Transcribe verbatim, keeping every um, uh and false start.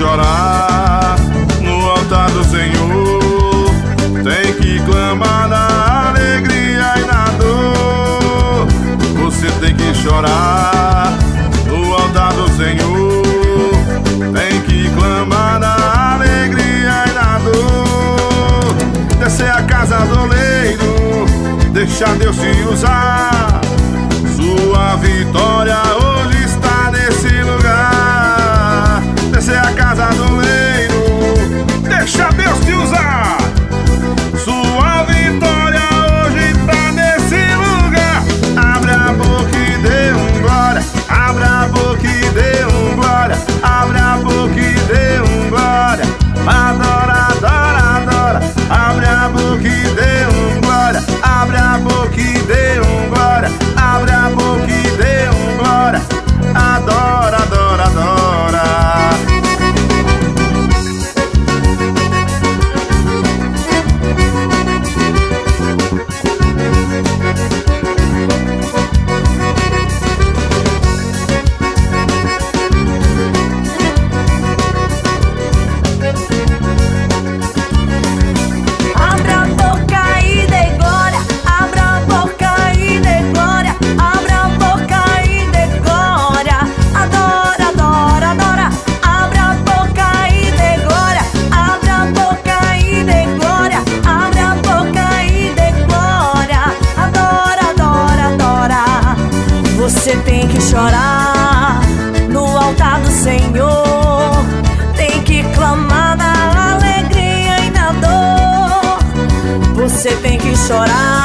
chorar no altar do Senhor, tem que clamar na alegria e na dor. Você tem que chorar no altar do Senhor, tem que clamar na alegria e na dor. Descer a casa do oleiro, deixar Deus te usar. Sua vitória hoje está nesse lugar. Descer a casa do oleiro, deixa Deus te usar. Sua vitória hoje está nesse lugar. Abre a boca e dê um glória. Abre a boca e dê um glória. Abre a boca e dê um glória. Adora, adora, adora. Abre a boca e dê um glória. Abre a boca e dê um glória. Abre a boca e dê um glória. Adora, adora, adora. Você tem que chorar no altar do Senhor, tem que clamar na alegria e na dor. Você tem que chorar